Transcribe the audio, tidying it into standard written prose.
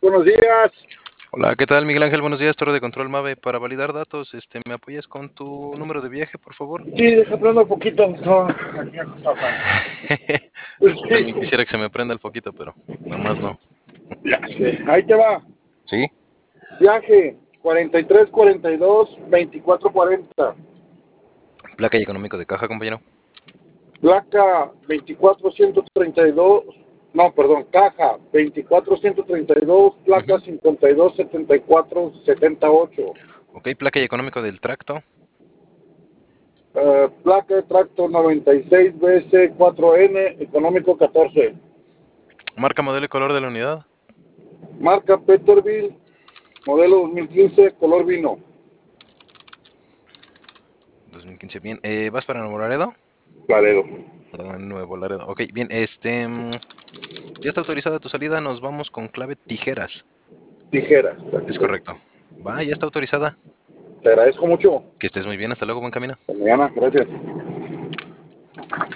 buenos días. Hola, ¿qué tal, Miguel Ángel? Buenos días, Torre de Control MAVE. Para validar datos, ¿me apoyas con tu número de viaje, por favor? Sí, déjame prender un poquito. No, aquí acostado. Yo también quisiera que se me prenda el foquito, pero nomás no. Ya sé. Ahí te va. ¿Sí? Viaje 4342-2440. Placa y económico de caja, compañero. Placa 24132. No, perdón, caja 24132, placa 527478. Ok, placa y económico del tracto. Placa de tracto 96BC4N, económico 14. Marca, modelo y color de la unidad. Marca Peterbilt, modelo 2015, color vino. 2015, bien. ¿Vas para Nuevo Laredo? Laredo. Perdón, Nuevo Laredo. Ok, bien, ya está autorizada tu salida, nos vamos con clave tijeras. Tijeras. Es correcto. Va, ya está autorizada. Te agradezco mucho. Que estés muy bien, hasta luego, buen camino. Mañana, gracias.